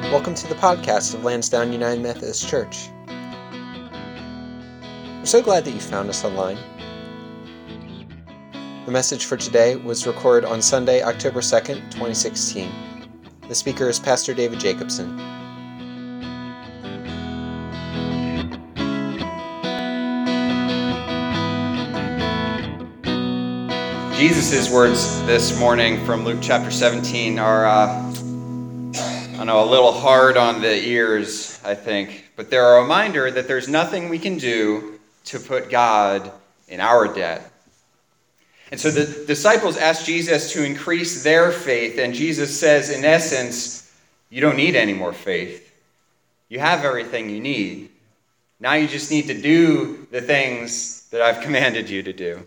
Welcome to the podcast of Lansdowne United Methodist Church. We're so glad that you found us online. The message for today was recorded on Sunday, October 2nd, 2016. The speaker is Pastor David Jacobson. Jesus' words this morning from Luke chapter 17 are a little hard on the ears, I think, but they're a reminder that there's nothing we can do to put God in our debt. And so the disciples asked Jesus to increase their faith, and Jesus says, in essence, you don't need any more faith. You have everything you need. Now you just need to do the things that I've commanded you to do.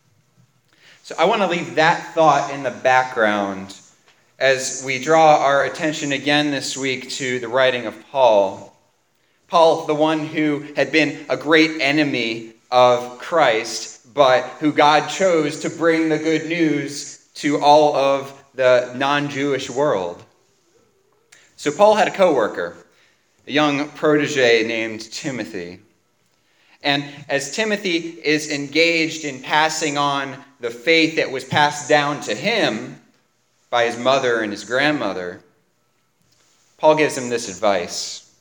So I want to leave that thought in the background as we draw our attention again this week to the writing of Paul. Paul, the one who had been a great enemy of Christ, but who God chose to bring the good news to all of the non-Jewish world. So Paul had a coworker, a young protege named Timothy. And as Timothy is engaged in passing on the faith that was passed down to him by his mother and his grandmother, Paul gives him this advice.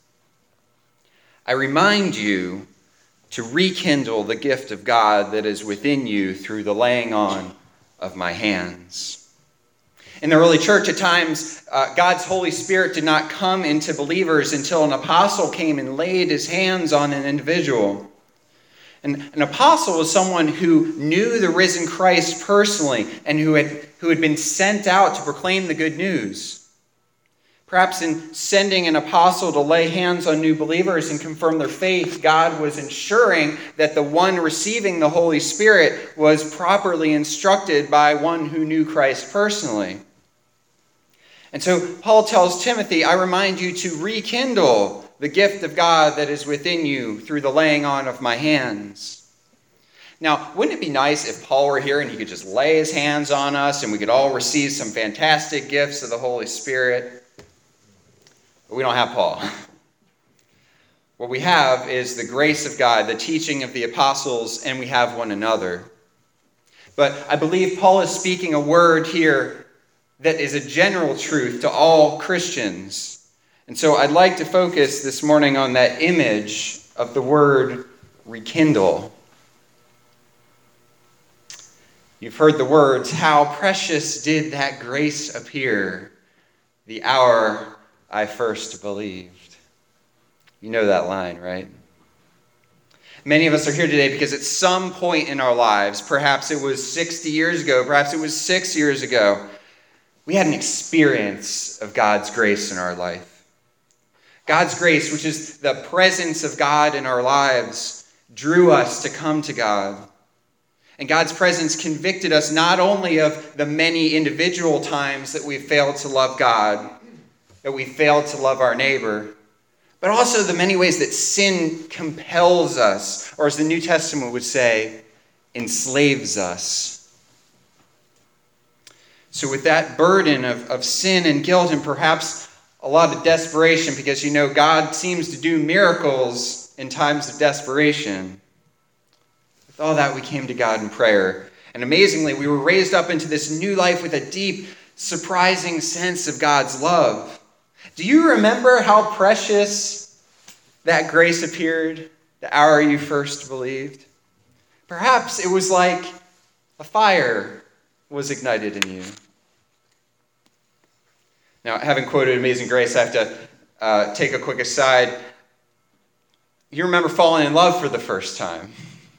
I remind you to rekindle the gift of God that is within you through the laying on of my hands. In the early church, at times, God's Holy Spirit did not come into believers until an apostle came and laid his hands on an individual. And an apostle was someone who knew the risen Christ personally and who had been sent out to proclaim the good news. Perhaps in sending an apostle to lay hands on new believers and confirm their faith, God was ensuring that the one receiving the Holy Spirit was properly instructed by one who knew Christ personally. And so Paul tells Timothy, I remind you to rekindle the gift of God that is within you through the laying on of my hands. Now, wouldn't it be nice if Paul were here and he could just lay his hands on us and we could all receive some fantastic gifts of the Holy Spirit? But we don't have Paul. What we have is the grace of God, the teaching of the apostles, and we have one another. But I believe Paul is speaking a word here that is a general truth to all Christians. And so I'd like to focus this morning on that image of the word rekindle. You've heard the words, how precious did that grace appear the hour I first believed. You know that line, right? Many of us are here today because at some point in our lives, perhaps it was 60 years ago, perhaps it was 6 years ago, we had an experience of God's grace in our life. God's grace, which is the presence of God in our lives, drew us to come to God. And God's presence convicted us not only of the many individual times that we failed to love God, that we failed to love our neighbor, but also the many ways that sin compels us, or as the New Testament would say, enslaves us. So with that burden of sin and guilt and perhaps a lot of desperation, because God seems to do miracles in times of desperation. With all that, we came to God in prayer. And amazingly, we were raised up into this new life with a deep, surprising sense of God's love. Do you remember how precious that grace appeared the hour you first believed? Perhaps it was like a fire was ignited in you. Now, having quoted Amazing Grace, I have to take a quick aside. You remember falling in love for the first time.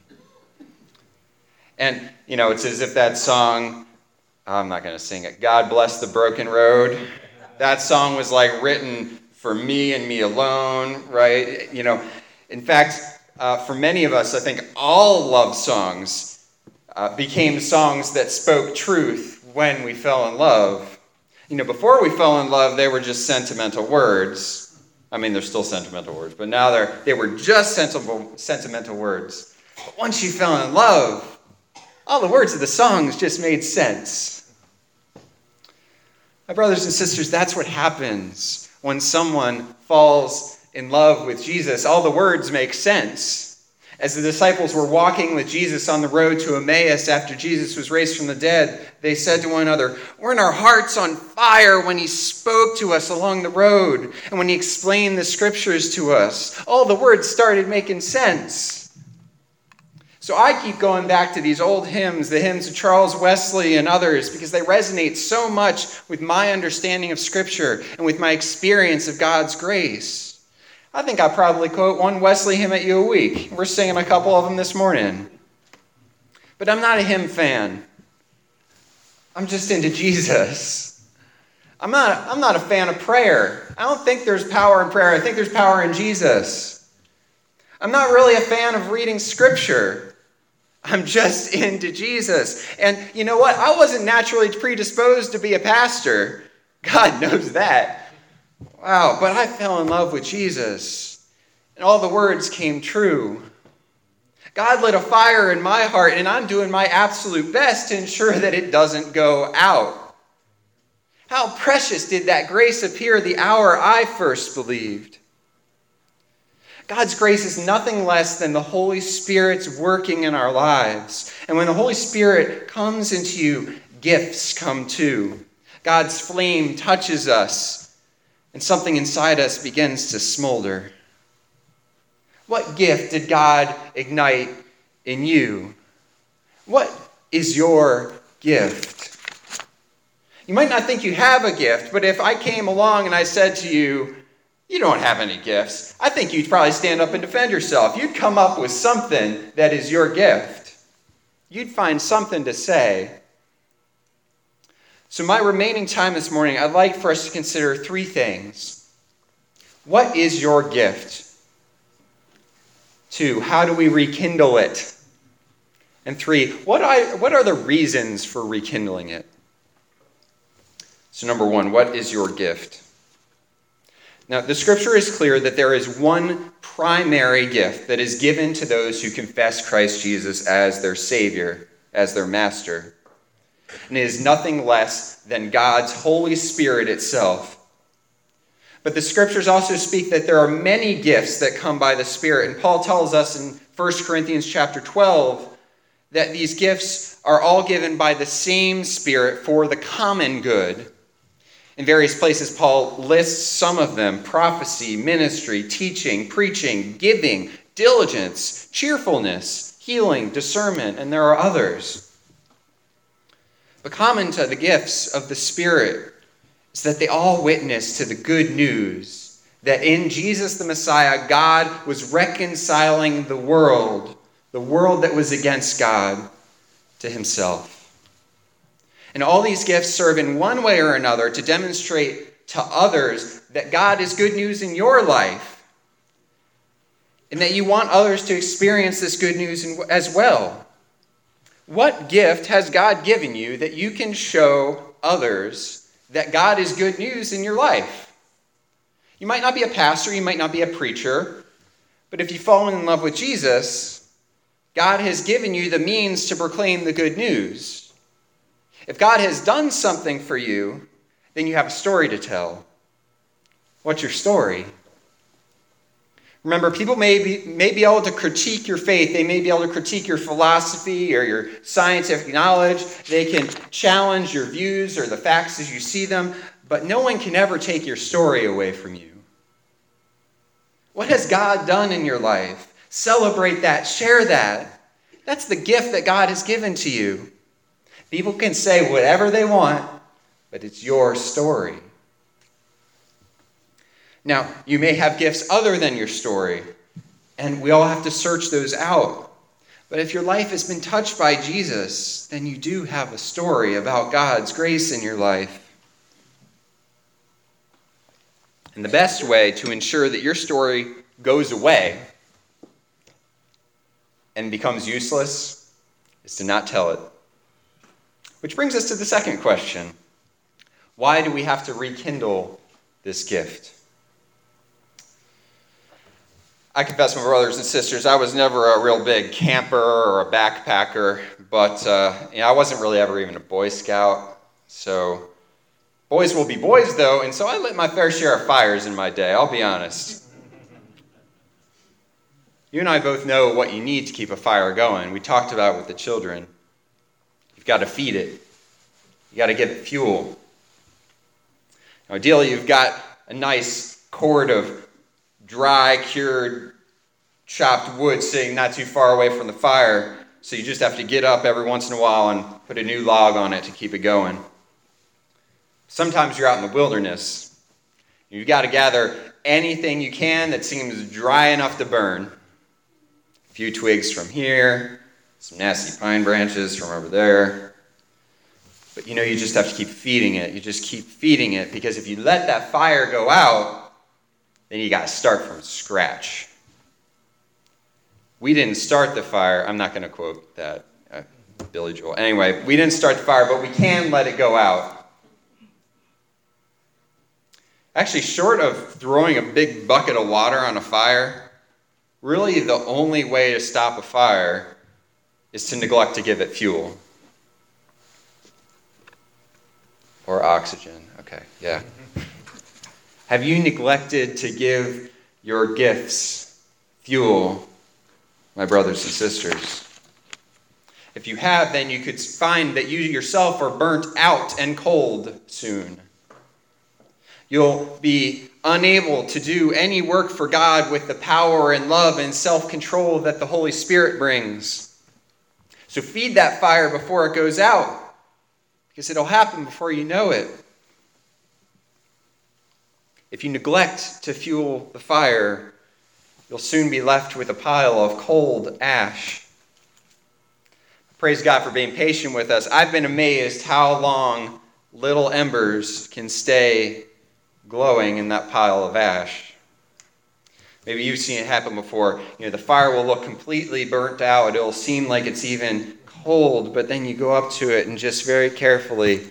And, it's as if that song, I'm not going to sing it, God Bless the Broken Road. That song was written for me and me alone, right? In fact, for many of us, I think all love songs became songs that spoke truth when we fell in love. Before we fell in love, they were just sentimental words. I mean, they're still sentimental words, but now they were just sentimental words. But once you fell in love, all the words of the songs just made sense. My brothers and sisters, that's what happens When someone falls in love with Jesus, all the words make sense. As the disciples were walking with Jesus on the road to Emmaus after Jesus was raised from the dead, they said to one another, "Weren't our hearts on fire when he spoke to us along the road and when he explained the scriptures to us?" All the words started making sense. So I keep going back to these old hymns, the hymns of Charles Wesley and others, because they resonate so much with my understanding of Scripture and with my experience of God's grace. I think I probably quote one Wesley hymn at you a week. We're singing a couple of them this morning. But I'm not a hymn fan. I'm just into Jesus. I'm not a fan of prayer. I don't think there's power in prayer. I think there's power in Jesus. I'm not really a fan of reading Scripture. I'm just into Jesus. And you know what? I wasn't naturally predisposed to be a pastor. God knows that. Wow, but I fell in love with Jesus, and all the words came true. God lit a fire in my heart, and I'm doing my absolute best to ensure that it doesn't go out. How precious did that grace appear the hour I first believed. God's grace is nothing less than the Holy Spirit's working in our lives. And when the Holy Spirit comes into you, gifts come too. God's flame touches us, and something inside us begins to smolder. What gift did God ignite in you? What is your gift? You might not think you have a gift, but if I came along and I said to you, "You don't have any gifts," I think you'd probably stand up and defend yourself. You'd come up with something that is your gift. You'd find something to say. So my remaining time this morning, I'd like for us to consider three things. What is your gift? 2, how do we rekindle it? And 3, what are the reasons for rekindling it? So number 1, what is your gift? Now, the scripture is clear that there is one primary gift that is given to those who confess Christ Jesus as their Savior, as their Master. And it is nothing less than God's Holy Spirit itself. But the scriptures also speak that there are many gifts that come by the Spirit. And Paul tells us in 1 Corinthians chapter 12 that these gifts are all given by the same Spirit for the common good. In various places, Paul lists some of them: prophecy, ministry, teaching, preaching, giving, diligence, cheerfulness, healing, discernment, and there are others. But common to the gifts of the Spirit is that they all witness to the good news that in Jesus the Messiah, God was reconciling the world that was against God, to himself. And all these gifts serve in one way or another to demonstrate to others that God is good news in your life, and that you want others to experience this good news as well. What gift has God given you that you can show others that God is good news in your life? You might not be a pastor, you might not be a preacher, but if you've fallen in love with Jesus, God has given you the means to proclaim the good news. If God has done something for you, then you have a story to tell. What's your story? Remember, people may be able to critique your faith. They may be able to critique your philosophy or your scientific knowledge. They can challenge your views or the facts as you see them, but no one can ever take your story away from you. What has God done in your life? Celebrate that. Share that. That's the gift that God has given to you. People can say whatever they want, but it's your story. Now, you may have gifts other than your story, and we all have to search those out. But if your life has been touched by Jesus, then you do have a story about God's grace in your life. And the best way to ensure that your story goes away and becomes useless is to not tell it. Which brings us to the second question. Why do we have to rekindle this gift? I confess, my brothers and sisters, I was never a real big camper or a backpacker, but I wasn't really ever even a Boy Scout. So Boys will be boys, though, and so I lit my fair share of fires in my day, I'll be honest. You and I both know what you need to keep a fire going. We talked about it with the children. You've got to feed it. You got to give it fuel. Now, ideally, you've got a nice cord of dry, cured, chopped wood sitting not too far away from the fire, so you just have to get up every once in a while and put a new log on it to keep it going. Sometimes you're out in the wilderness. You've got to gather anything you can that seems dry enough to burn. A few twigs from here, some nasty pine branches from over there. But you just have to keep feeding it. You just keep feeding it, because if you let that fire go out, then you got to start from scratch. We didn't start the fire. I'm not going to quote that, Billy Joel. Anyway, we didn't start the fire, but we can let it go out. Actually, short of throwing a big bucket of water on a fire, really the only way to stop a fire is to neglect to give it fuel. Or oxygen. Okay, yeah. Have you neglected to give your gifts fuel, my brothers and sisters? If you have, then you could find that you yourself are burnt out and cold soon. You'll be unable to do any work for God with the power and love and self-control that the Holy Spirit brings. So feed that fire before it goes out, because it'll happen before you know it. If you neglect to fuel the fire, you'll soon be left with a pile of cold ash. Praise God for being patient with us. I've been amazed how long little embers can stay glowing in that pile of ash. Maybe you've seen it happen before. The fire will look completely burnt out. It'll seem like it's even cold, but then you go up to it and just very carefully,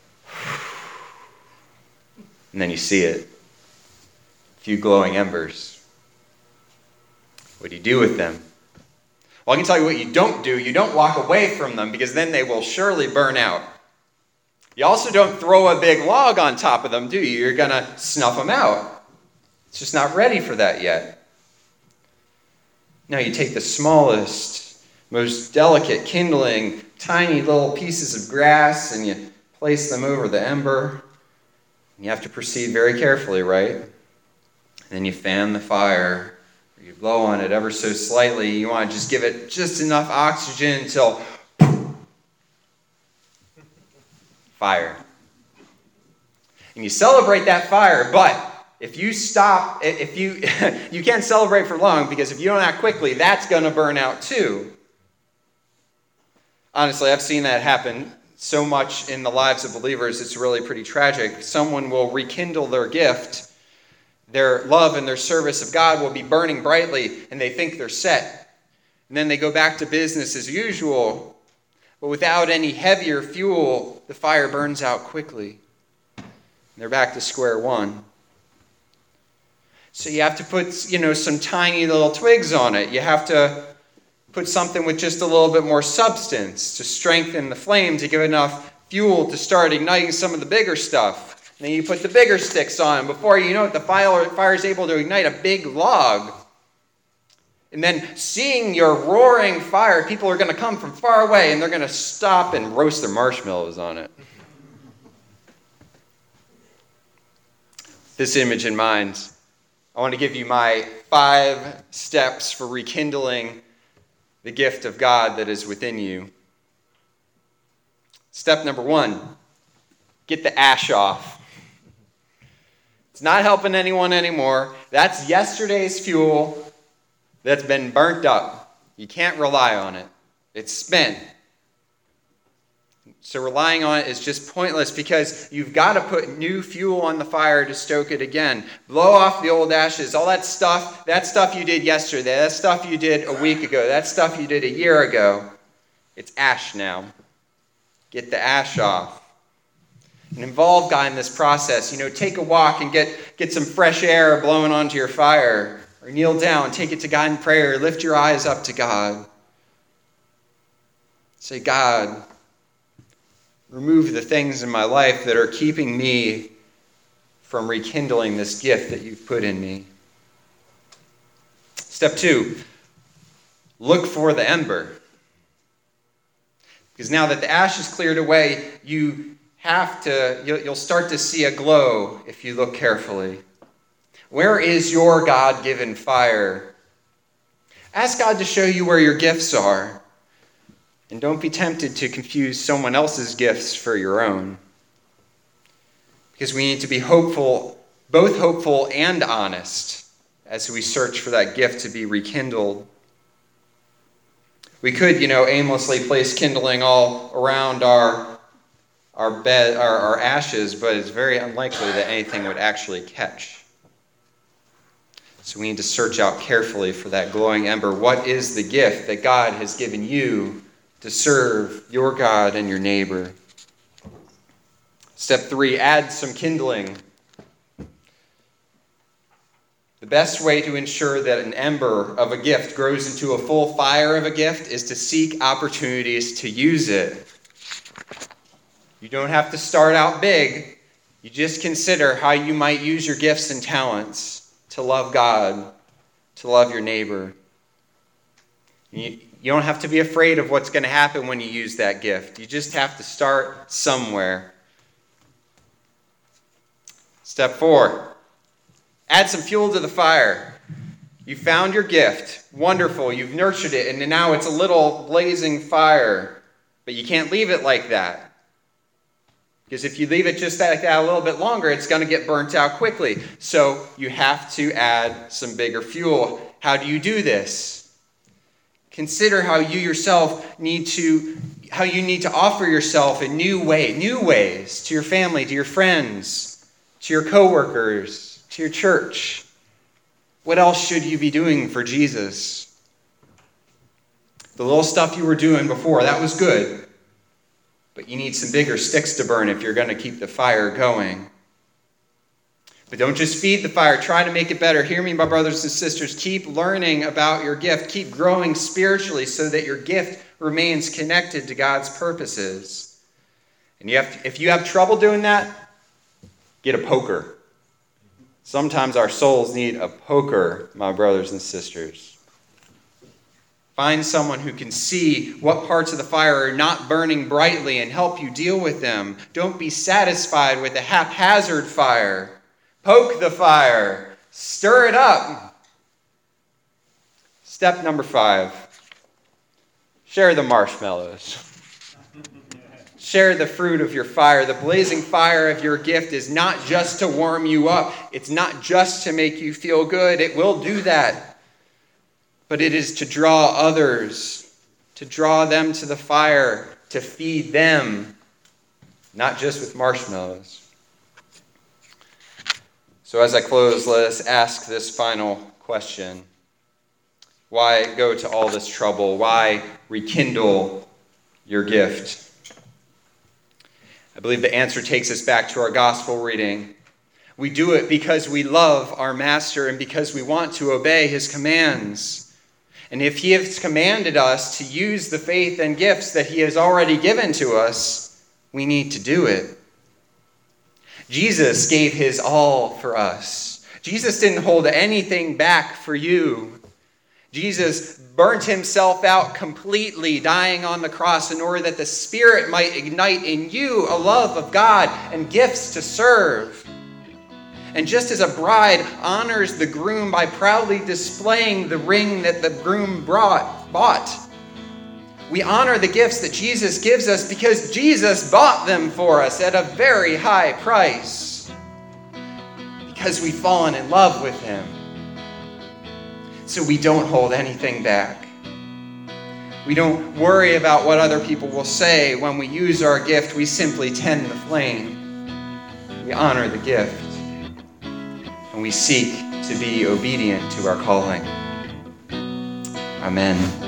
and then you see it. A few glowing embers. What do you do with them? Well, I can tell you what you don't do. You don't walk away from them, because then they will surely burn out. You also don't throw a big log on top of them, do you? You're going to snuff them out. It's just not ready for that yet. Now you take the smallest, most delicate, kindling, tiny little pieces of grass, and you place them over the ember. And you have to proceed very carefully, right? And then you fan the fire, or you blow on it ever so slightly. You want to just give it just enough oxygen until fire. And you celebrate that fire, but if you stop, you can't celebrate for long, because if you don't act quickly, that's going to burn out too. Honestly, I've seen that happen so much in the lives of believers, it's really pretty tragic. Someone will rekindle their gift, their love and their service of God will be burning brightly, and they think they're set. And then they go back to business as usual. But without any heavier fuel, the fire burns out quickly. And they're back to square one. So you have to put, some tiny little twigs on it. You have to put something with just a little bit more substance to strengthen the flame, to give enough fuel to start igniting some of the bigger stuff. And then you put the bigger sticks on. Before you know it, the fire is able to ignite a big log. And then seeing your roaring fire, people are going to come from far away, and they're going to stop and roast their marshmallows on it. This image in mind, I want to give you my 5 steps for rekindling the gift of God that is within you. Step number 1, get the ash off. It's not helping anyone anymore. That's yesterday's fuel that's been burnt up. You can't rely on it. It's spent. So relying on it is just pointless, because you've got to put new fuel on the fire to stoke it again. Blow off the old ashes, all that stuff you did yesterday, that stuff you did a week ago, that stuff you did a year ago. It's ash now. Get the ash off. And involve God in this process. Take a walk and get some fresh air blowing onto your fire. Or kneel down, take it to God in prayer, lift your eyes up to God. Say, God, Remove the things in my life that are keeping me from rekindling this gift that you've put in me. Step 2, look for the ember. Because now that the ash is cleared away, you'll start to see a glow if you look carefully. Where is your God-given fire? Ask God to show you where your gifts are. And don't be tempted to confuse someone else's gifts for your own. Because we need to be hopeful, both hopeful and honest, as we search for that gift to be rekindled. We could, aimlessly place kindling all around our bed, our ashes, but it's very unlikely that anything would actually catch. So we need to search out carefully for that glowing ember. What is the gift that God has given you to serve your God and your neighbor? Step 3, add some kindling. The best way to ensure that an ember of a gift grows into a full fire of a gift is to seek opportunities to use it. You don't have to start out big. You just consider how you might use your gifts and talents to love God, to love your neighbor. You don't have to be afraid of what's going to happen when you use that gift. You just have to start somewhere. Step 4, add some fuel to the fire. You found your gift. Wonderful. You've nurtured it, and now it's a little blazing fire. But you can't leave it like that. Because if you leave it just like that a little bit longer, it's going to get burnt out quickly. So you have to add some bigger fuel. How do you do this? Consider how you yourself need to offer yourself in new ways to your family, to your friends, to your coworkers, to your church. What else should you be doing for Jesus? The little stuff you were doing before, that was good. But you need some bigger sticks to burn if you're going to keep the fire going. But don't just feed the fire. Try to make it better. Hear me, my brothers and sisters. Keep learning about your gift. Keep growing spiritually so that your gift remains connected to God's purposes. And if you have trouble doing that, get a poker. Sometimes our souls need a poker, my brothers and sisters. Find someone who can see what parts of the fire are not burning brightly and help you deal with them. Don't be satisfied with a haphazard fire. Poke the fire. Stir it up. Step number 5. Share the marshmallows. Share the fruit of your fire. The blazing fire of your gift is not just to warm you up. It's not just to make you feel good. It will do that. But it is to draw others, to draw them to the fire, to feed them, not just with marshmallows. So as I close, let us ask this final question. Why go to all this trouble? Why rekindle your gift? I believe the answer takes us back to our gospel reading. We do it because we love our Master and because we want to obey his commands. And if he has commanded us to use the faith and gifts that he has already given to us, we need to do it. Jesus gave his all for us. Jesus didn't hold anything back for you. Jesus burnt himself out completely, dying on the cross in order that the Spirit might ignite in you a love of God and gifts to serve. And just as a bride honors the groom by proudly displaying the ring that the groom bought, we honor the gifts that Jesus gives us because Jesus bought them for us at a very high price. Because we've fallen in love with him. So we don't hold anything back. We don't worry about what other people will say when we use our gift. We simply tend the flame. We honor the gift. And we seek to be obedient to our calling. Amen.